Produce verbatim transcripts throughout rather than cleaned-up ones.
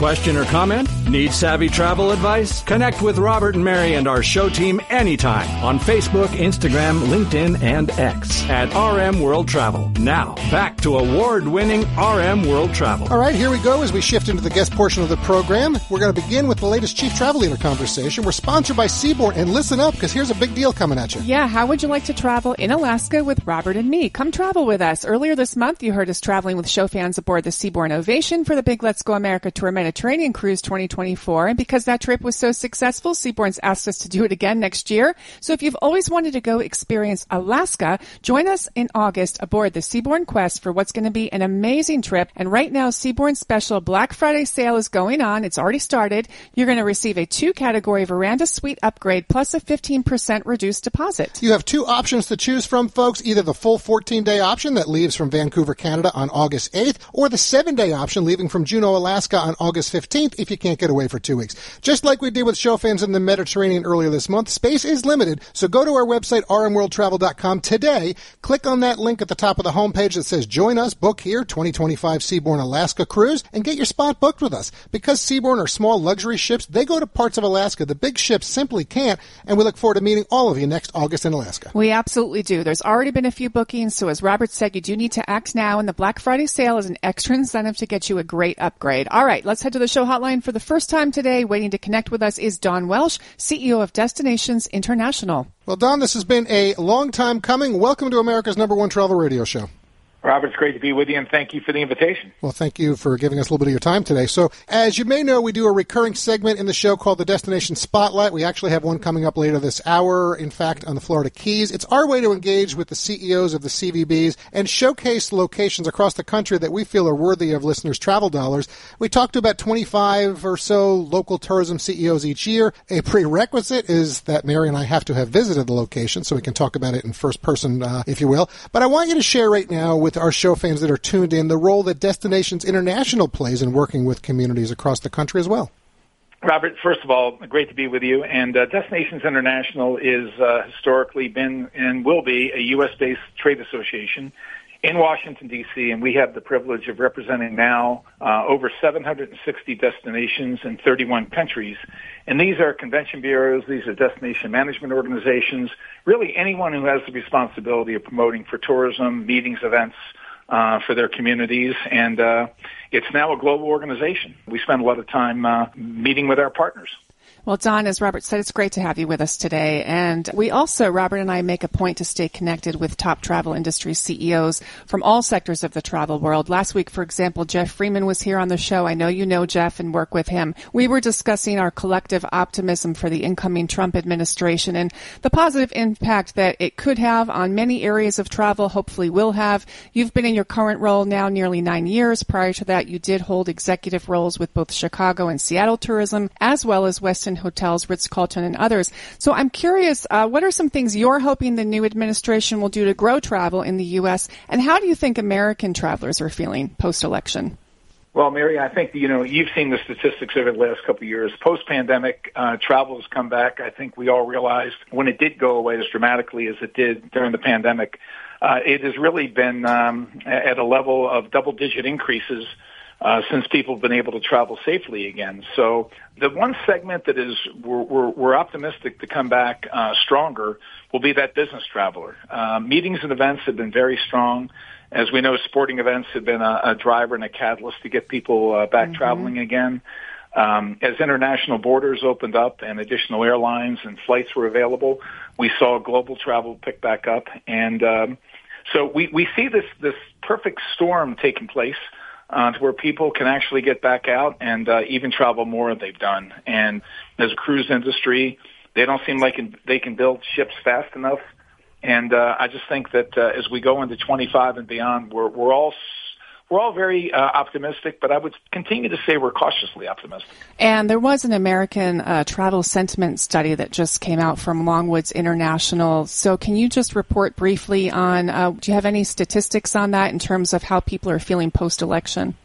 question or comment? Need savvy travel advice? Connect with Robert and Mary and our show team anytime on Facebook, Instagram, LinkedIn, and X at R M World Travel. Now, back to award-winning R M World Travel. All right, here we go as we shift into the guest portion of the program. We're going to begin with the latest Chief Travel Leader conversation. We're sponsored by Seabourn, and listen up because here's a big deal coming at you. Yeah, how would you like to travel in Alaska with Robert and me? Come travel with us. Earlier this month, you heard us traveling with show fans aboard the Seabourn Ovation for the big Let's Go America Tour Mediterranean Cruise twenty twenty-four. And because that trip was so successful, Seabourn's asked us to do it again next year. So if you've always wanted to go experience Alaska, join us in August aboard the Seabourn Quest for what's going to be an amazing trip. And right now, Seabourn's special Black Friday sale is going on. It's already started. You're going to receive a two-category veranda suite upgrade plus a fifteen percent reduced deposit. You have two options to choose from, folks. Either the full fourteen-day option that leaves from Vancouver, Canada on August eighth, or the seven-day option leaving from Juneau, Alaska on August fifteenth if you can't get away for two weeks. Just like we did with show fans in the Mediterranean earlier this month, space is limited, so go to our website, r m world travel dot com today. Click on that link at the top of the homepage that says Join Us, Book Here, twenty twenty-five Seabourn Alaska Cruise, and get your spot booked with us. Because Seabourn are small luxury ships, they go to parts of Alaska the big ships simply can't, and we look forward to meeting all of you next August in Alaska. We absolutely do. There's already been a few bookings, so as Robert said, you do need to act now, and the Black Friday sale is an extra incentive to get you a great upgrade. All right, let's head to the show hotline for the first time today. Waiting to connect with us is Don Welsh, C E O of Destinations International. Well, Don, this has been a long time coming. Welcome to America's number one travel radio show. Robert, it's great to be with you, and thank you for the invitation. Well, thank you for giving us a little bit of your time today. So, as you may know, we do a recurring segment in the show called the Destination Spotlight. We actually have one coming up later this hour, in fact, on the Florida Keys. It's our way to engage with the C E Os of the C V Bs and showcase locations across the country that we feel are worthy of listeners' travel dollars. We talk to about twenty-five or so local tourism C E Os each year. A prerequisite is that Mary and I have to have visited the location so we can talk about it in first person, uh, if you will. But I want you to share right now with our show fans that are tuned in the role that Destinations International plays in working with communities across the country as well. Robert, first of all, great to be with you. And uh, Destinations International is uh, historically been and will be a U S-based trade association in Washington, D C, and we have the privilege of representing now uh, over seven hundred sixty destinations in thirty-one countries. And these are convention bureaus, these are destination management organizations, really anyone who has the responsibility of promoting for tourism, meetings, events, Uh, for their communities, and uh, it's now a global organization. We spend a lot of time uh, meeting with our partners. Well, Don, as Robert said, it's great to have you with us today. And we also, Robert and I, make a point to stay connected with top travel industry C E Os from all sectors of the travel world. Last week, for example, Jeff Freeman was here on the show. I know you know Jeff and work with him. We were discussing our collective optimism for the incoming Trump administration and the positive impact that it could have on many areas of travel, hopefully will have. You've been in your current role now nearly nine years. Prior to that, you did hold executive roles with both Chicago and Seattle Tourism, as well as Westin Hotels, Ritz-Carlton, and others. So I'm curious, uh, what are some things you're hoping the new administration will do to grow travel in the U S, and how do you think American travelers are feeling post-election? Well, Mary, I think, you know, you've seen the statistics over the last couple of years. Post-pandemic, uh, travel has come back. I think we all realized when it did go away as dramatically as it did during the pandemic, uh, it has really been um, at a level of double-digit increases Uh, since people have been able to travel safely again. So the one segment that is we're, we're, we're optimistic to come back uh, stronger will be that business traveler. Uh, meetings and events have been very strong. As we know, sporting events have been a, a driver and a catalyst to get people uh, back mm-hmm. traveling again. Um, as international borders opened up and additional airlines and flights were available, we saw global travel pick back up. And um, so we, we see this, this perfect storm taking place Uh, to where people can actually get back out and uh, even travel more than they've done. And as a cruise industry, they don't seem like they can build ships fast enough. And uh, I just think that uh, as we go into twenty-five and beyond, we're, we're all we're all very uh, optimistic, but I would continue to say we're cautiously optimistic. And there was an American uh, travel sentiment study that just came out from Longwoods International. So can you just report briefly on, uh, do you have any statistics on that in terms of how people are feeling post-election?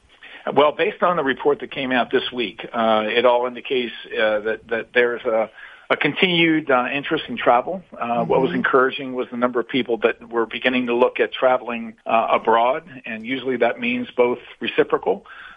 Well, based on the report that came out this week, uh, it all indicates uh, that, that there's a A continued uh, interest in travel. Uh, mm-hmm. What was encouraging was the number of people that were beginning to look at traveling uh, abroad, and usually that means both reciprocal,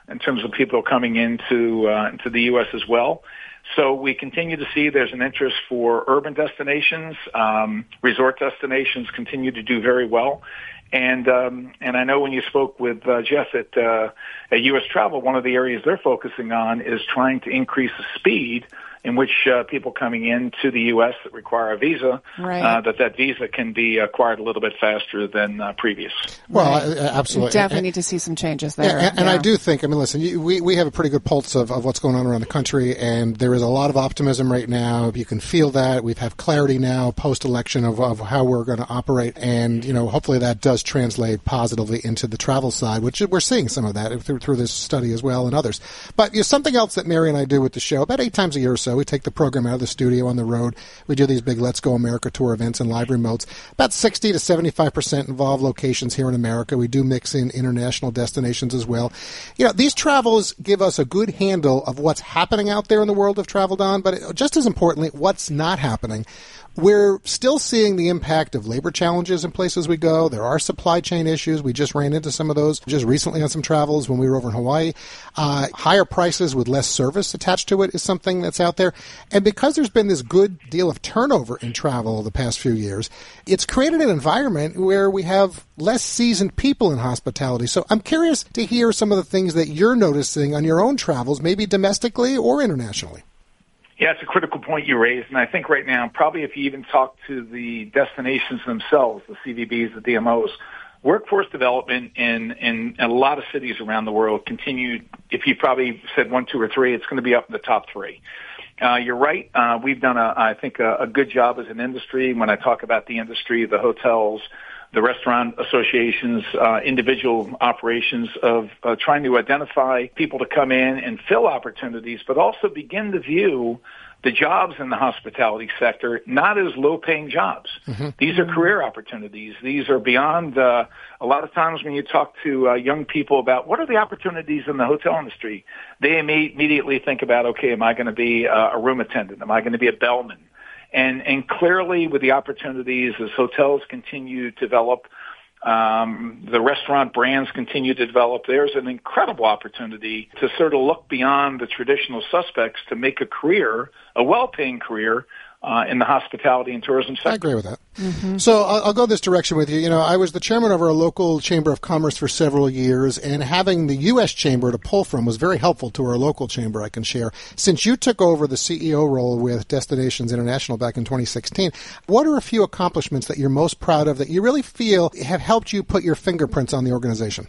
in terms of people coming into uh, into the U S as well. So we continue to see there's an interest for urban destinations. Um, resort destinations continue to do very well. And um, and I know when you spoke with uh, Jeff at, uh, at U S Travel, one of the areas they're focusing on is trying to increase the speed in which uh, people coming into the U S that require a visa, right. uh, that that visa can be acquired a little bit faster than uh, previous. Well, right. uh, absolutely. We definitely and, need to see some changes there. Yeah, and, and yeah. I do think, I mean, listen, you, we, we have a pretty good pulse of, of what's going on around the country, and there is a lot of optimism right now. You can feel that. We have clarity now post-election of, of how we're going to operate, and, you know, hopefully that does translate positively into the travel side, which we're seeing some of that through, through this study as well and others. But you know, something else that Mary and I do with the show, about eight times a year or so, we take the program out of the studio on the road. We do these big Let's Go America tour events and live remotes. About sixty to seventy-five percent involve locations here in America. We do mix in international destinations as well. You know, these travels give us a good handle of what's happening out there in the world of travel, Don, but just as importantly, what's not happening. We're still seeing the impact of labor challenges in places we go. There are supply chain issues. We just ran into some of those just recently on some travels when we were over in Hawaii. Uh, higher prices with less service attached to it is something that's out there. And because there's been this good deal of turnover in travel the past few years, it's created an environment where we have less seasoned people in hospitality. So I'm curious to hear some of the things that you're noticing on your own travels, maybe domestically or internationally. Yeah, it's a critical point you raised, and I think right now, probably if you even talk to the destinations themselves, the C V Bs, the D M Os, workforce development in, in a lot of cities around the world continued. If you probably said one, two, or three, it's going to be up in the top three. Uh, you're right. Uh, we've done, a, I think, a, a good job as an industry. When I talk about the industry, the hotels, the restaurant associations, uh, individual operations of uh, trying to identify people to come in and fill opportunities, but also begin to view the jobs in the hospitality sector not as low-paying jobs. Mm-hmm. These are career opportunities. These are beyond, uh, a lot of times when you talk to uh, young people about what are the opportunities in the hotel industry, they immediately think about, okay, am I going to be uh, a room attendant? Am I going to be a bellman? And, and clearly with the opportunities as hotels continue to develop, um, the restaurant brands continue to develop, there's an incredible opportunity to sort of look beyond the traditional suspects to make a career, a well-paying career, Uh, in the hospitality and tourism sector. I agree with that. Mm-hmm. So I'll, I'll go this direction with you. You know, I was the chairman of our local Chamber of Commerce for several years, and having the U S Chamber to pull from was very helpful to our local chamber, I can share. Since you took over the C E O role with Destinations International back in twenty sixteen, what are a few accomplishments that you're most proud of that you really feel have helped you put your fingerprints on the organization?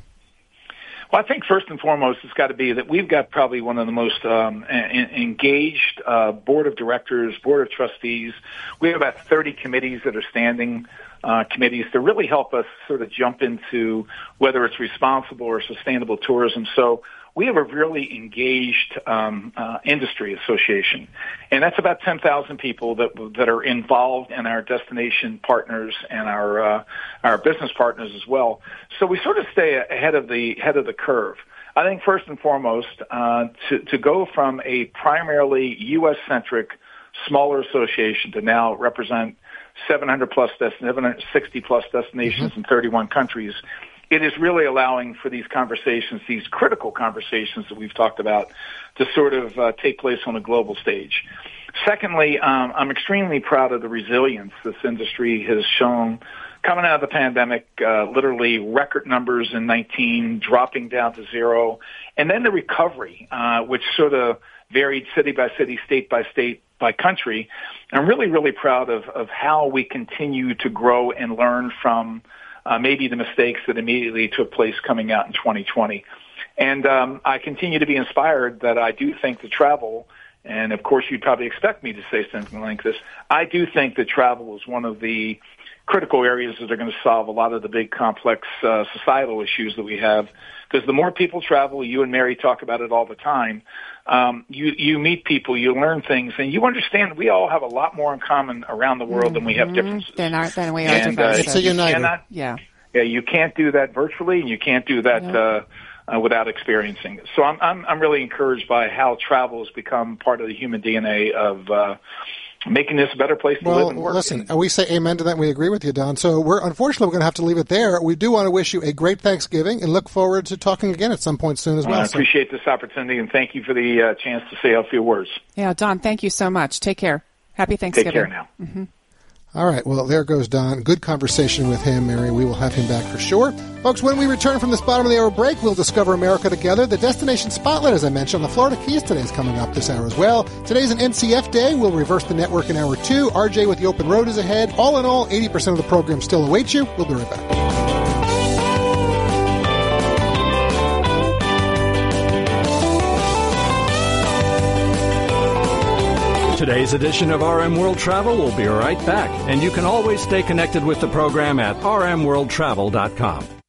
Well, I think first and foremost, it's got to be that we've got probably one of the most um, en- engaged uh, board of directors, board of trustees. We have about thirty committees that are standing uh, committees to really help us sort of jump into whether it's responsible or sustainable tourism. So we have a really engaged um, uh, industry association, and that's about ten thousand people that that are involved in our destination partners and our uh, our business partners as well. So we sort of stay ahead of the head of the curve. I think first and foremost, uh, to to go from a primarily U S centric smaller association to now represent seven hundred plus, seven hundred sixty plus destinations mm-hmm. in thirty-one countries. It is really allowing for these conversations, these critical conversations that we've talked about, to sort of uh, take place on a global stage. Secondly, um, I'm extremely proud of the resilience this industry has shown coming out of the pandemic, uh, literally record numbers in nineteen, dropping down to zero, and then the recovery, uh, which sort of varied city by city, state by state, by country. I'm really, really proud of, of how we continue to grow and learn from Uh, maybe the mistakes that immediately took place coming out in twenty twenty. And um, I continue to be inspired that I do think the travel, and of course you'd probably expect me to say something like this, I do think that travel is one of the critical areas that are going to solve a lot of the big complex uh, societal issues that we have. Because the more people travel, you and Mary talk about it all the time, um, you, you meet people, you learn things, and you understand we all have a lot more in common around the world mm-hmm. than we have differences. Than, our, than we are and, uh, it's a uniter. Cannot, yeah. Yeah, you can't do that virtually, and you can't do that yep. uh, uh, without experiencing it. So I'm, I'm I'm really encouraged by how travel has become part of the human D N A of uh, making this a better place to well, live and work. Listen, we say amen to that, and we agree with you, Don. So we're unfortunately we're going to have to leave it there. We do want to wish you a great Thanksgiving and look forward to talking again at some point soon as well. I appreciate this opportunity, and thank you for the uh, chance to say a few words. Yeah, Don, thank you so much. Take care. Happy Thanksgiving. Take care now. Mm-hmm. All right, well, there goes Don. Good conversation with him, Mary. We will have him back for sure. Folks, when we return from this bottom of the hour break, we'll discover America together. The Destination Spotlight, as I mentioned, on the Florida Keys today is coming up this hour as well. Today's an N C F day. We'll reverse the network in hour two. R J with the Open Road is ahead. All in all, eighty percent of the program still awaits you. We'll be right back. Today's edition of R M World Travel will be right back, and you can always stay connected with the program at r m world travel dot com.